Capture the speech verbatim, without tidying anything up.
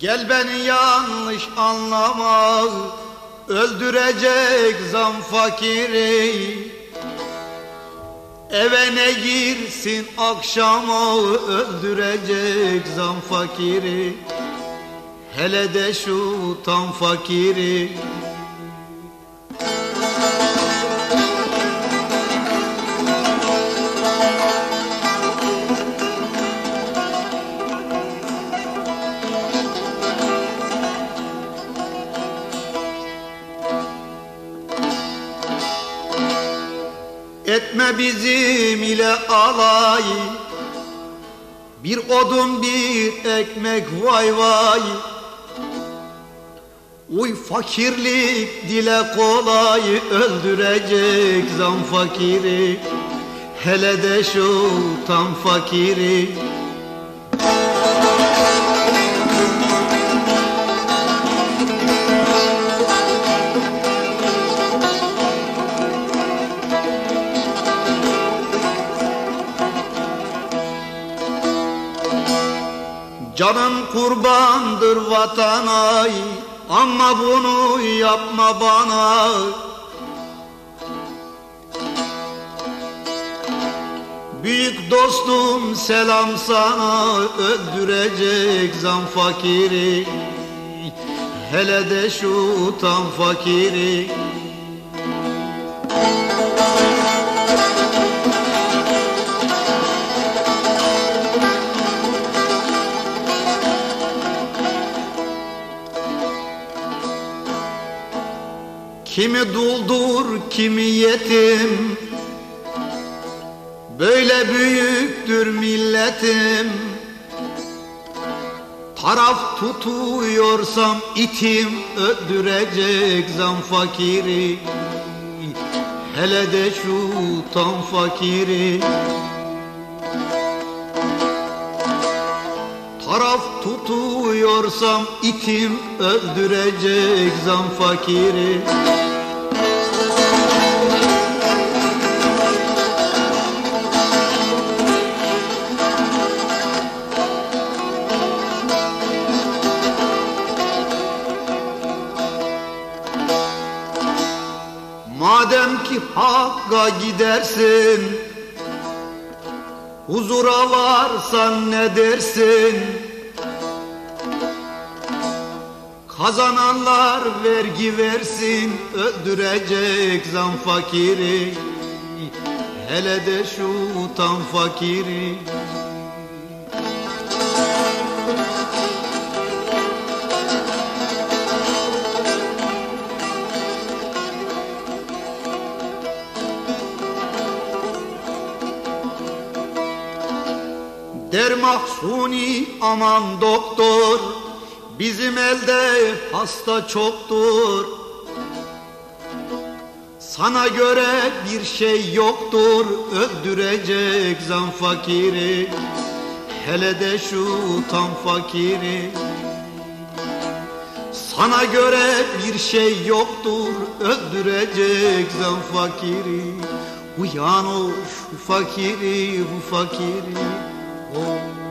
Gel beni yanlış anlama, öldürecek zam fakiri. Eve ne girsin akşama, öldürecek zam fakiri. Hele de şu tam fakiri. Etme bizim ile alay, bir odun bir ekmek vay vay. Uy fakirlik dile kolay, öldürecek zam fakiri. Hele de şu tam fakiri. Canım kurbandır vatana, ama bunu yapma bana. Büyük dostum selam sana, öldürecek zam fakiri. Hele de şu tam fakiri. Kimi duldur, kimi yetim, böyle büyüktür milletim. Taraf tutuyorsam itim, öldürecek zam fakiri. Hele de şu tam fakiri. Taraf tutuyorsam itim, öldürecek zam fakiri. Madem ki Hakk'a gidersin, huzura varsan ne dersin? Kazananlar vergi versin, öldürecek zam fakiri. Hele de şu tam fakiri. Der Mahsuni aman doktor, bizim elde hasta çoktur. Sana göre bir şey yoktur, öldürecek zam fakiri. Hele de şu tam fakiri. Sana göre bir şey yoktur, öldürecek zam fakiri. Uyan o şu fakiri, bu fakiri. Oh.